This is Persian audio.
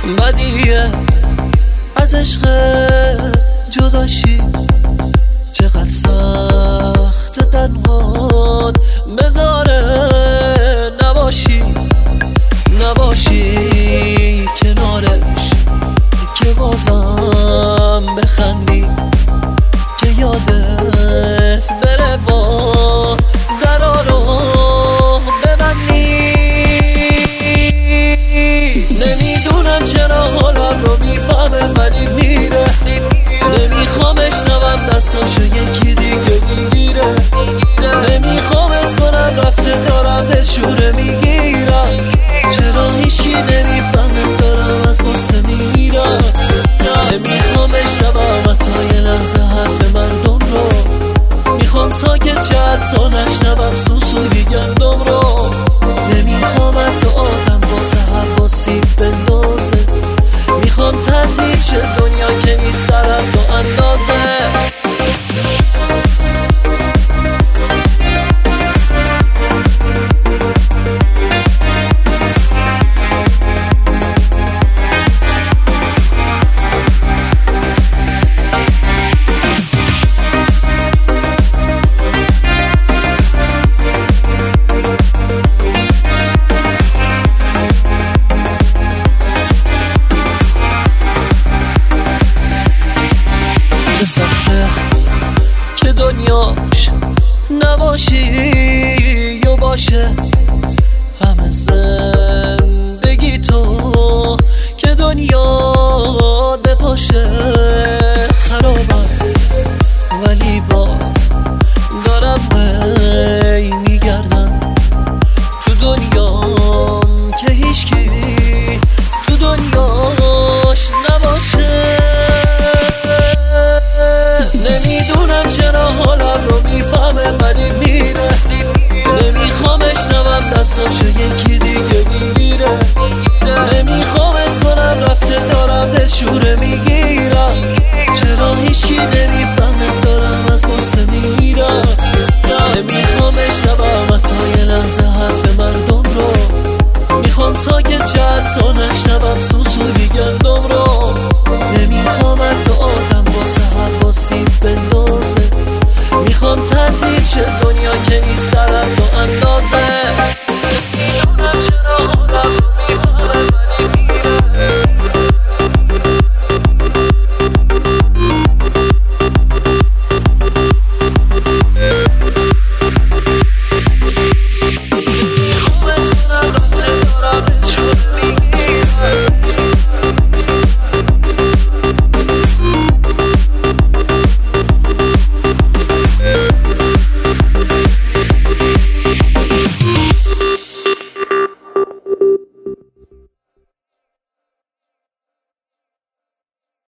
بدیه از عشقت جداشی، چقدر سخت تنهات بذاره نباشی کنارش، که بازم بخندی، که یادت بره باز درا رو ببندی. نمیدونم چرا حالم رو میفهمه ولی میره، نمیخوام اشنوم دستاشو یکی دیگه میگیره، نمیخوام از کنم رفته دارم دلشوره میگیرم، چرا هیچی نمیفهمه دارم از قصه میرم. نمیخوام اشنوم حتی یه لحظه حرف مردم رو، میخوام ساکت چه حتی نشنوم سوسوی گندم رو، نمیخوام حتی آدم واسه حواسی بندازه، میخوام تعطیل شه دنیا که نیست در حد و اندازه. چه سخته که دنیاش نباشی یا باشه، همه زندگی تو که دنیا بپاشه. خرابم ولی باز دارم میگردم تو دنیام که هیچکی تو دنیاش نباشه. نمیدونم چرا حالم رو میفهمه ولی میره، نمیخوام اشنوم دستاشو یکی دیگه میگیره، نمیخوام از کنم رفته دارم دلشوره میگیرم، چرا هیچکی نمیفهمه دارم از قصه میرم. نمیخوام اشنوم حتی یه لحظه حرف مردم رو، میخوام ساکت چه حتی نشنوم سوسوی گندم رو، نمیخوام حتی آدم واسه حواسی بندازه، میخوام تعطیل شه دنیا که نیست در حد